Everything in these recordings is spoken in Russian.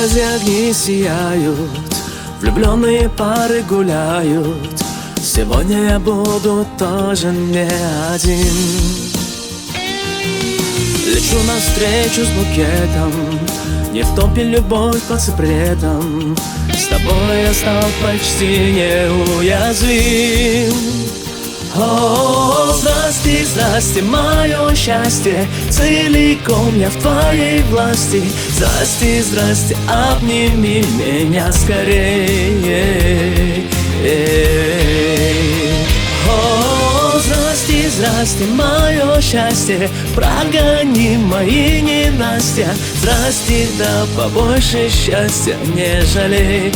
городе огни сияют, влюбленные пары гуляют. Сегодня я буду тоже не один. Лечу навстречу с букетом, не в топе любовь под запретом. С тобой я стал почти неуязвим. О, здрасте, здрасте, мое счастье, целиком я в твоей власти. Здрасте, здрасте, обними меня скорее. О, здрасте, здрасте, мое счастье, прогони мои ненастья. Здрасте, да побольше счастья не жалей.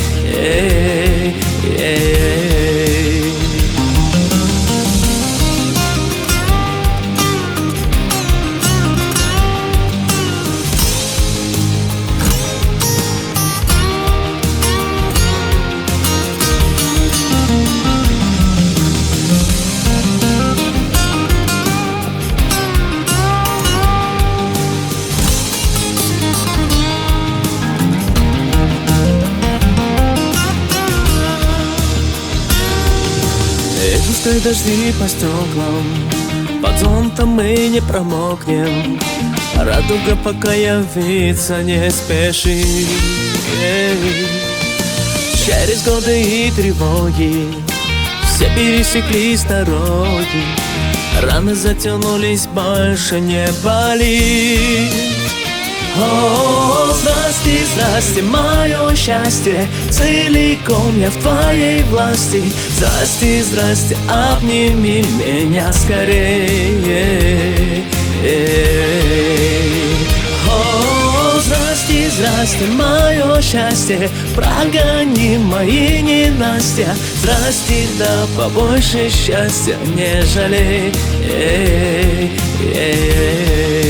Пускай дожди по стеклам, под зонтом мы не промокнем. Радуга пока явиться не спешит. Через годы и тревоги все пересеклись дороги. Раны затянулись, больше не болит. О, здрасте, здрасте, мое счастье, целиком я в твоей власти. Здрасте, здрасте, обними меня скорее. О, здрасте, здрасте, мое счастье, прогони мои ненастья. Здрасте, да побольше счастья не жалей.